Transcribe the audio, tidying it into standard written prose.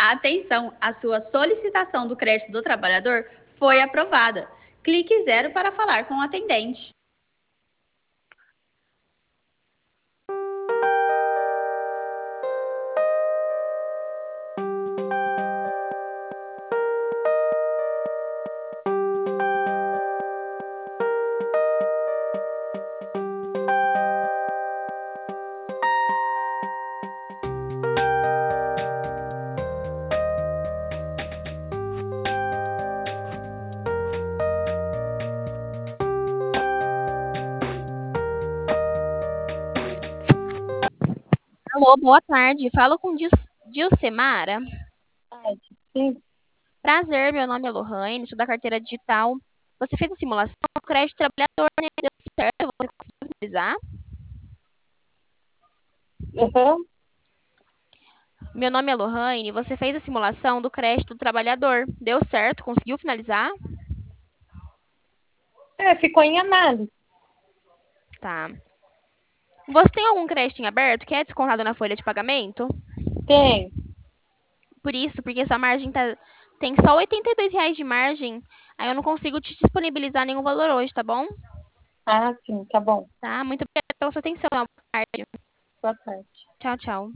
Atenção, a sua solicitação do crédito do trabalhador foi aprovada. Clique 0 para falar com o atendente. Alô, boa tarde. Falo com Dilcemara. Sim, Prazer, meu nome é Lohane, sou da carteira digital. Você fez a simulação do crédito trabalhador, né? Deu certo? Você conseguiu finalizar? uhum. Meu nome é Lohane, você fez a simulação do crédito do trabalhador. Deu certo? Conseguiu finalizar? Ficou em análise. Tá. Você tem algum crédito em aberto que é descontado na folha de pagamento? Tem. Por isso, porque sua margem tem só R$ 82 de margem, aí eu não consigo te disponibilizar nenhum valor hoje, tá bom? Ah, sim, tá bom. Tá? Muito obrigada pela sua atenção. Boa tarde. Boa tarde. Tchau, tchau.